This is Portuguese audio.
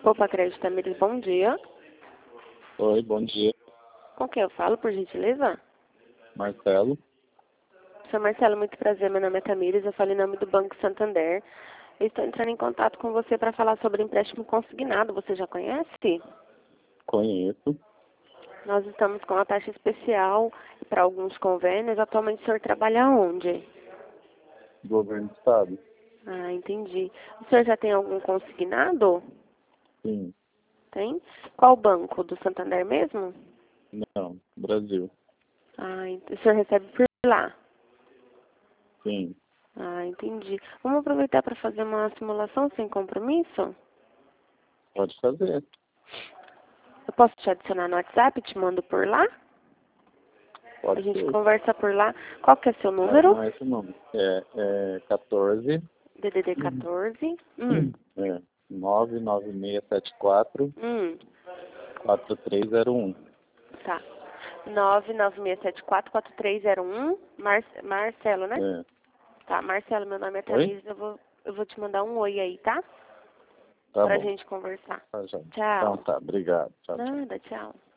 Poupa Crédito Tamires, bom dia. Oi, bom dia. Com quem eu falo, por gentileza? Marcelo. Sou Marcelo, muito prazer. Meu nome é Tamires, eu falo em nome do Banco Santander. Eu estou entrando em contato com você para falar sobre empréstimo consignado. Você já conhece? Conheço. Nós estamos com uma taxa especial para alguns convênios. Atualmente o senhor trabalha onde? Governo do Estado. Ah, entendi. O senhor já tem algum consignado? Sim. Tem? Qual banco? Do Santander mesmo? Não. Brasil. Ah, o senhor recebe por lá? Sim. Ah, entendi. Vamos aproveitar para fazer uma simulação sem compromisso? Pode fazer. Eu posso te adicionar no WhatsApp e te mando por lá? A Pode gente ser. conversa por lá. Qual que é seu Mas número? não é esse o nome. É 14. DDD 14. É 99674 Hum, 4301. tá. 996744301. Marcelo, né? É. Tá, Marcelo, meu nome é Oi? Tamires. Eu vou te mandar um oi aí, tá? Tá Pra bom. gente conversar. Tá, já. Então Tchau. tá. Obrigado. Tchau, tchau. Nada, tchau.